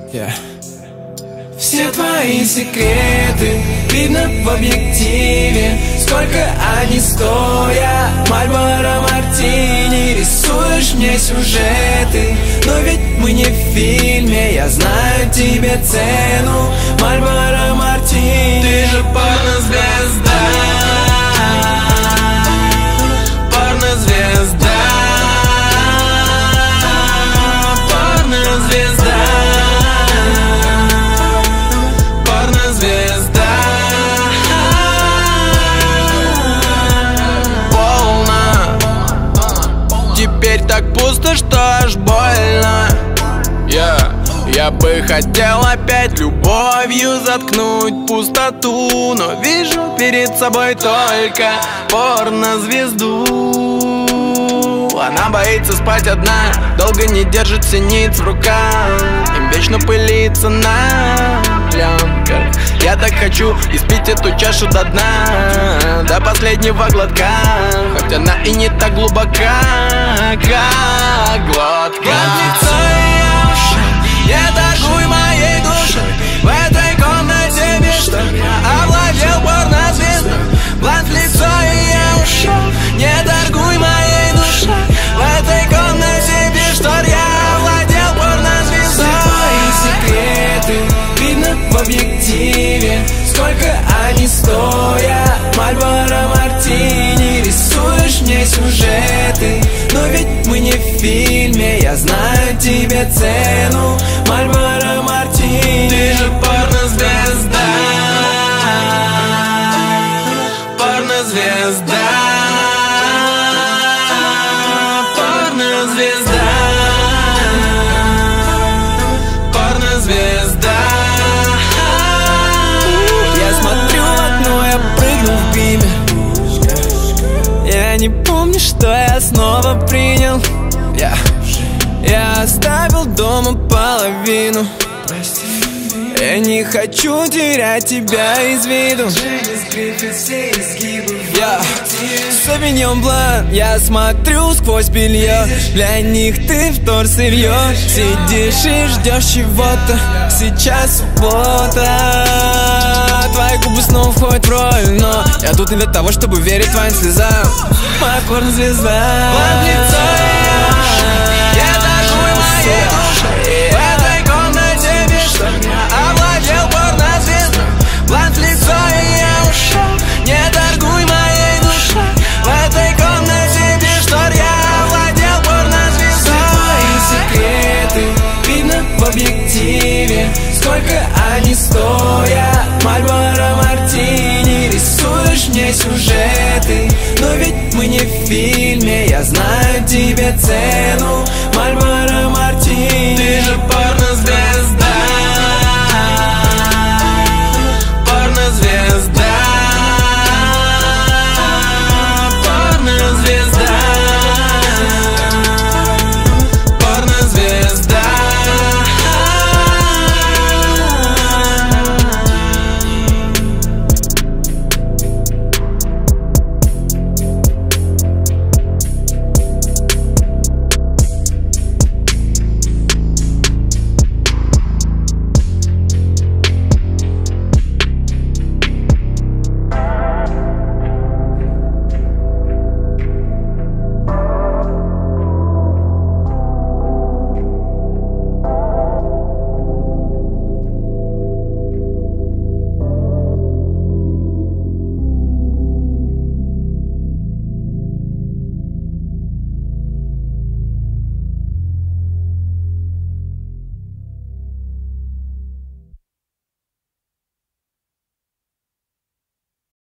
Все твои секреты видно в объективе. Сколько они стоят? Мальборо Мартини. Рисуешь мне сюжеты, но ведь мы не в фильме. Я знаю тебе цену. Мальборо Мартини. Ты же порнозвезда. Порнозвезда. Порнозвезда. Теперь так пусто, что аж больно. Я бы хотел опять любовью заткнуть пустоту, но вижу перед собой только порнозвезду. Она боится спать одна, долго не держит синиц в руках, им вечно пылится на пленках. Я так хочу испить эту чашу до дна, до последнего глотка, хоть она и не так глубока, как глотка. Не торгуй моей душой, в этой комнате между я овладел порнозвездой. Блант в лицо и я ушел. Не торгуй моей душой, в этой комнате без штор я овладел порнозвездой. Все твои секреты видно в объективе. Сколько они стоят? Мальборо Мартини. Рисуешь мне сюжеты, но ведь мы не в фильме. Я знаю тебе цену. Мальборо Мартини. Ты же порнозвезда. Порнозвезда. Порнозвезда. Порнозвезда. Я смотрю в окно, я прыгну в биме. Я не помню, что я снова принял. Я оставил дома половину. Я не хочу терять тебя из виду. Совиньон Блан, я смотрю сквозь белье. Для них ты вторсырье. Сидишь и ждешь чего-то. Сейчас суббота. Твои губы снова входят в роль, но я тут не для того, чтобы верить твоим слезам. Моя порнозвезда. В этой комнате без штор я овладел порнозвездой. Блант в лицо и я ушел. Не торгуй моей душой, в этой комнате без штор я овладел порнозвездой. Твои секреты видно в объективе. Сколько они стоят? Мальборо Мартини. Рисуешь мне сюжеты, но ведь мы не в фильме. Я знаю тебе цену.